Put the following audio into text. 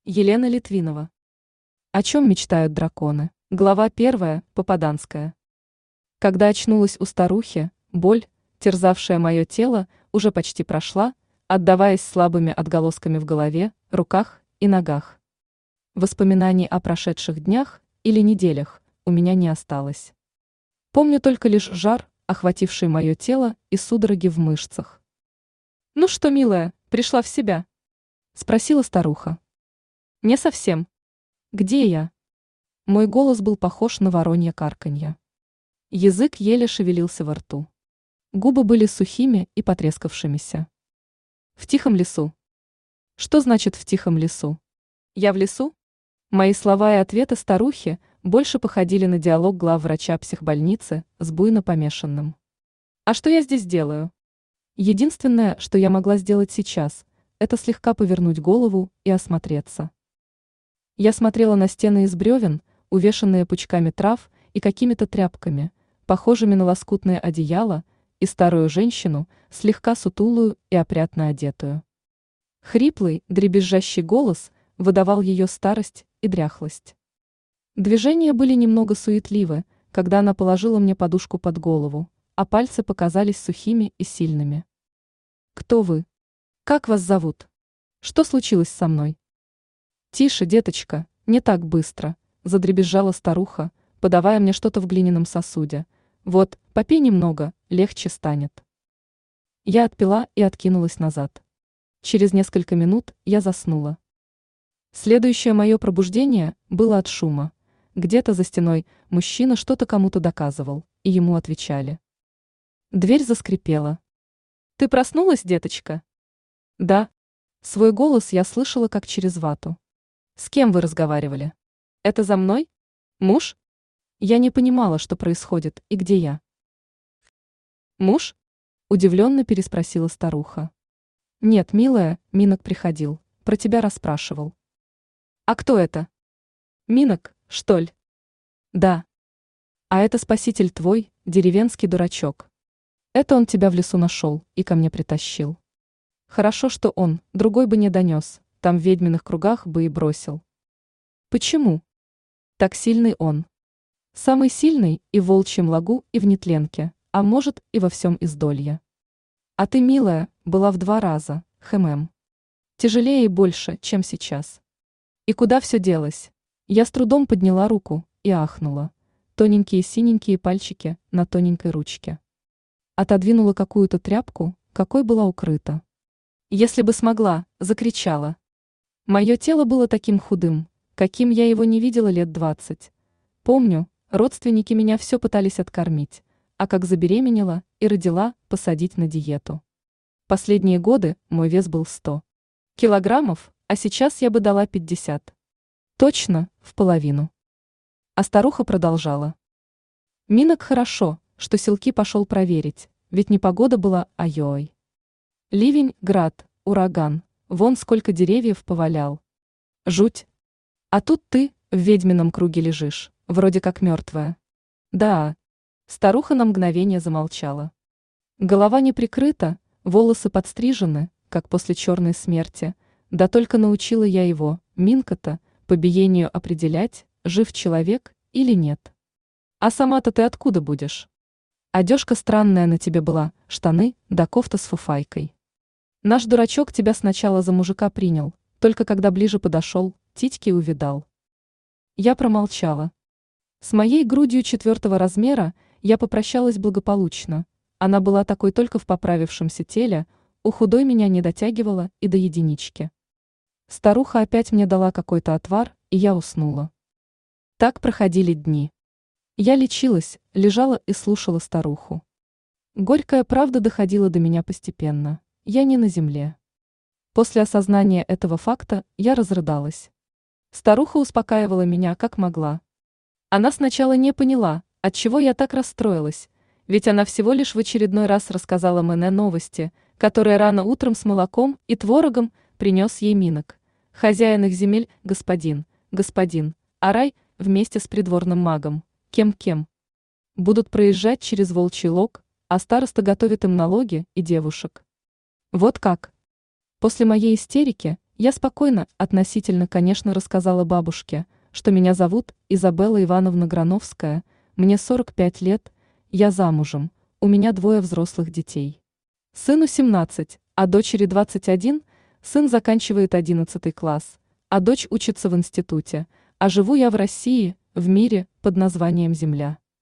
Елена Литвинова. О чем мечтают драконы? Глава 1, попаданская. Когда очнулась у старухи, боль, терзавшая мое тело, уже почти прошла, отдаваясь слабыми отголосками в голове, руках и ногах. Воспоминаний о прошедших днях или неделях у меня не осталось. Помню только лишь жар, охвативший мое тело, и судороги в мышцах. «Ну что, милая, пришла в себя?» – спросила старуха. «Не совсем. Где я?» Мой голос был похож на воронье карканье. Язык еле шевелился во рту. Губы были сухими и потрескавшимися. «В тихом лесу». Что значит «в тихом лесу»? Я в лесу? Мои слова и ответы старухи больше походили на диалог главврача психбольницы с буйно помешанным. А что я здесь делаю? Единственное, что я могла сделать сейчас, это слегка повернуть голову и осмотреться. Я смотрела на стены из бревен, увешанные пучками трав и какими-то тряпками, похожими на лоскутные одеяла, и старую женщину, слегка сутулую и опрятно одетую. Хриплый, дребезжащий голос выдавал ее старость и дряхлость. Движения были немного суетливы, когда она положила мне подушку под голову, а пальцы показались сухими и сильными. «Кто вы? Как вас зовут? Что случилось со мной?» «Тише, деточка, не так быстро», – задребезжала старуха, подавая мне что-то в глиняном сосуде. «Вот, попей немного, легче станет». Я отпила и откинулась назад. Через несколько минут я заснула. Следующее мое пробуждение было от шума. Где-то за стеной мужчина что-то кому-то доказывал, и ему отвечали. Дверь заскрипела. «Ты проснулась, деточка?» «Да». Свой голос я слышала как через вату. «С кем вы разговаривали? Это за мной? Муж?» Я не понимала, что происходит и где я. «Муж?» – удивленно переспросила старуха. «Нет, милая, Минок приходил, про тебя расспрашивал». «А кто это?» «Минок, что ли?» «Да». «А это спаситель твой, деревенский дурачок. Это он тебя в лесу нашел и ко мне притащил. Хорошо, что он, другой бы не донес, там в ведьминых кругах бы и бросил». «Почему?» «Так сильный он. Самый сильный и в волчьем лагу, и в нетленке, а может и во всем издолье. А ты, милая, была в 2 раза, Тяжелее и больше, чем сейчас. И куда все делось?» Я с трудом подняла руку и ахнула. Тоненькие синенькие пальчики на тоненькой ручке. Отодвинула какую-то тряпку, какой была укрыта. «Если бы смогла», закричала. Мое тело было таким худым, каким я его не видела лет 20. Помню, родственники меня все пытались откормить, а как забеременела и родила, посадить на диету. Последние годы мой вес был 100 килограммов, а сейчас я бы дала 50. Точно, в половину. А старуха продолжала. «Минок хорошо, что селки пошел проверить, ведь непогода была ай-ой. Ливень, град, ураган, вон сколько деревьев повалял. Жуть. А тут ты в ведьмином круге лежишь, вроде как мертвая». «Да». Старуха на мгновение замолчала. Голова не прикрыта, волосы подстрижены, как после черной смерти, да только научила я его, Минка-то, по биению определять, жив человек или нет. «А сама-то ты откуда будешь?» «Одежка странная на тебе была, штаны да кофта с фуфайкой. Наш дурачок тебя сначала за мужика принял, только когда ближе подошел, титьки увидал». Я промолчала. С моей грудью 4 размера я попрощалась благополучно. Она была такой только в поправившемся теле, у худой меня не дотягивала и до единички. Старуха опять мне дала какой-то отвар, и я уснула. Так проходили дни. Я лечилась, лежала и слушала старуху. Горькая правда доходила до меня постепенно. Я не на земле. После осознания этого факта я разрыдалась. Старуха успокаивала меня как могла. Она сначала не поняла, отчего я так расстроилась, ведь она всего лишь в очередной раз рассказала мне новости, которые рано утром с молоком и творогом принес ей Минок. Хозяин их земель, господин, а рай вместе с придворным магом, кем-кем. Будут проезжать через волчий лог, а староста готовит им налоги и девушек. Вот как. После моей истерики Я спокойно, относительно, конечно, рассказала бабушке, что меня зовут Изабелла Ивановна Грановская, мне 45 лет, я замужем, у меня 2 взрослых детей. Сыну 17, а дочери 21, сын заканчивает 11 класс, а дочь учится в институте, а живу я в России, в мире, под названием Земля.